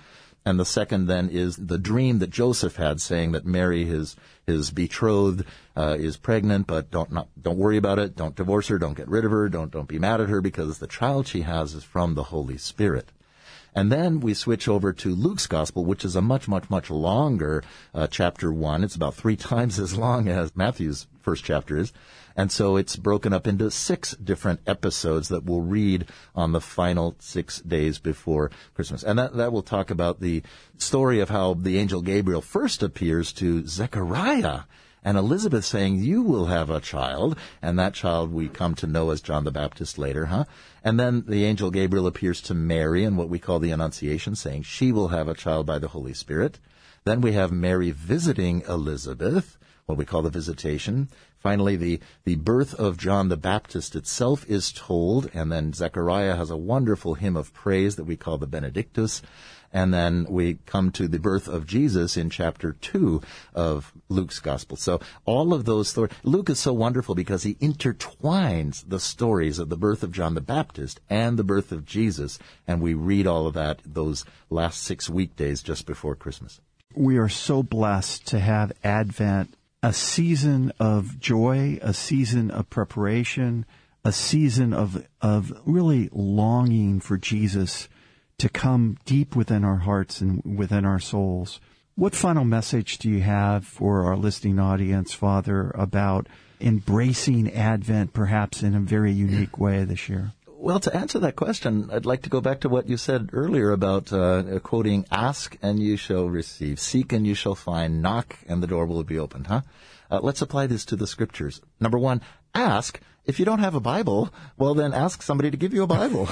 And the second then is the dream that Joseph had, saying that Mary, his betrothed, is pregnant, but don't worry about it. Don't divorce her. Don't get rid of her. Don't be mad at her, because the child she has is from the Holy Spirit. And then we switch over to Luke's Gospel, which is a much, much, much longer chapter 1. It's about 3 times as long as Matthew's first chapter is. And so it's broken up into 6 different episodes that we'll read on the final 6 days before Christmas. And that will talk about the story of how the angel Gabriel first appears to Zechariah and Elizabeth, saying, you will have a child, and that child we come to know as John the Baptist later, And then the angel Gabriel appears to Mary in what we call the Annunciation, saying she will have a child by the Holy Spirit. Then we have Mary visiting Elizabeth, what we call the Visitation. Finally, the birth of John the Baptist itself is told, and then Zechariah has a wonderful hymn of praise that we call the Benedictus. And then we come to the birth of Jesus in chapter 2 of Luke's Gospel. So all of those stories, Luke is so wonderful because he intertwines the stories of the birth of John the Baptist and the birth of Jesus, and we read all of that those last 6 weekdays just before Christmas. We are so blessed to have Advent, a season of joy, a season of preparation, a season of really longing for Jesus to come deep within our hearts and within our souls. What final message do you have for our listening audience, Father, about embracing Advent perhaps in a very unique way this year? Well, to answer that question, I'd like to go back to what you said earlier about quoting, ask and you shall receive, seek and you shall find, knock and the door will be opened, Let's apply this to the Scriptures. Number 1, ask. If you don't have a Bible, well, then ask somebody to give you a Bible.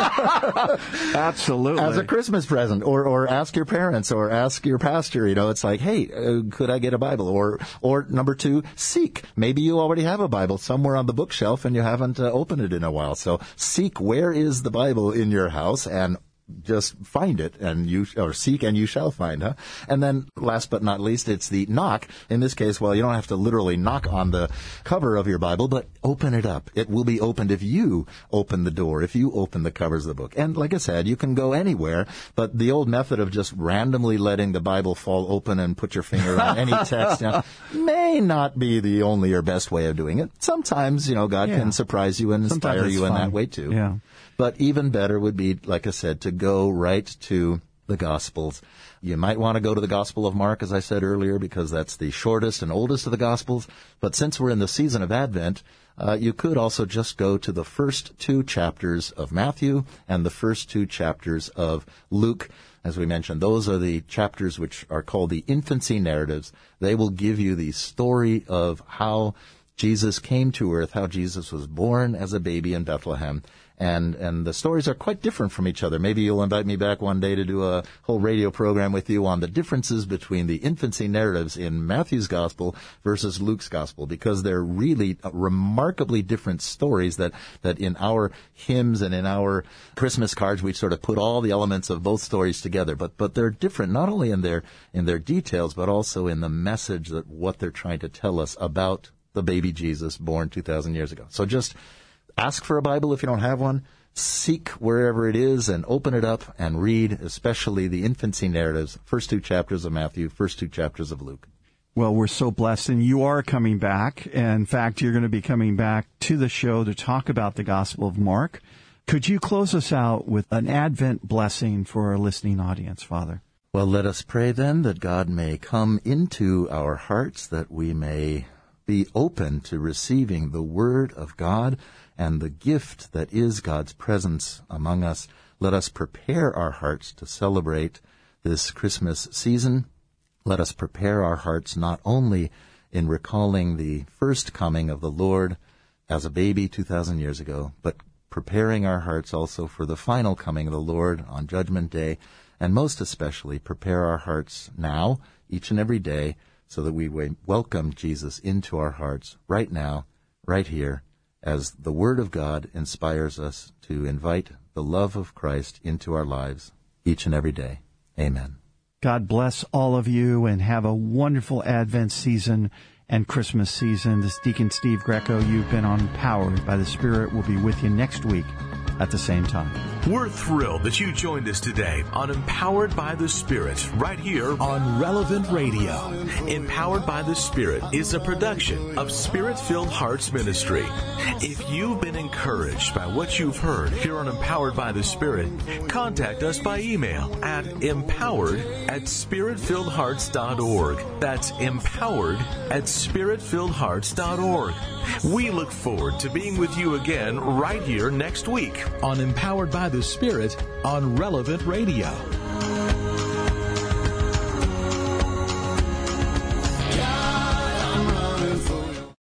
Absolutely. As a Christmas present, or ask your parents, or ask your pastor. It's like, hey, could I get a Bible? Or number 2, seek. Maybe you already have a Bible somewhere on the bookshelf and you haven't opened it in a while. So seek, where is the Bible in your house, and just find it, or seek and you shall find, And then last but not least, it's the knock. In this case, well, you don't have to literally knock on the cover of your Bible, but open it up. It will be opened if you open the door, if you open the covers of the book. And like I said, you can go anywhere, but the old method of just randomly letting the Bible fall open and put your finger on any text may not be the only or best way of doing it. Sometimes, God can surprise you and inspire you in that way too. Yeah. But even better would be, like I said, to go right to the Gospels. You might want to go to the Gospel of Mark, as I said earlier, because that's the shortest and oldest of the Gospels. But since we're in the season of Advent, you could also just go to the first 2 chapters of Matthew and the first 2 chapters of Luke. As we mentioned, those are the chapters which are called the infancy narratives. They will give you the story of how Jesus came to earth, how Jesus was born as a baby in Bethlehem. And the stories are quite different from each other. Maybe you'll invite me back one day to do a whole radio program with you on the differences between the infancy narratives in Matthew's Gospel versus Luke's Gospel, because they're really remarkably different stories that in our hymns and in our Christmas cards, we sort of put all the elements of both stories together. But they're different not only in their details, but also in the message that what they're trying to tell us about the baby Jesus born 2,000 years ago. So just ask for a Bible if you don't have one. Seek wherever it is and open it up and read, especially the infancy narratives, first 2 chapters of Matthew, first 2 chapters of Luke. Well, we're so blessed, and you are coming back. In fact, you're going to be coming back to the show to talk about the Gospel of Mark. Could you close us out with an Advent blessing for our listening audience, Father? Well, let us pray then that God may come into our hearts, that we may be open to receiving the Word of God and the gift that is God's presence among us. Let us prepare our hearts to celebrate this Christmas season. Let us prepare our hearts not only in recalling the first coming of the Lord as a baby 2,000 years ago, but preparing our hearts also for the final coming of the Lord on Judgment Day, and most especially prepare our hearts now, each and every day, so that we welcome Jesus into our hearts right now, right here, as the Word of God inspires us to invite the love of Christ into our lives each and every day. Amen. God bless all of you and have a wonderful Advent season and Christmas season. This is Deacon Steve Greco. You've been empowered by the Spirit. We'll be with you next week at the same time. We're thrilled that you joined us today on Empowered by the Spirit, right here on Relevant Radio. Empowered by the Spirit is a production of Spirit-Filled Hearts Ministry. If you've been encouraged by what you've heard here on Empowered by the Spirit, contact us by email at empowered@spiritfilledhearts.org. That's empowered@spiritfilledhearts.org. We look forward to being with you again right here next week on Empowered by the Spirit on Relevant Radio.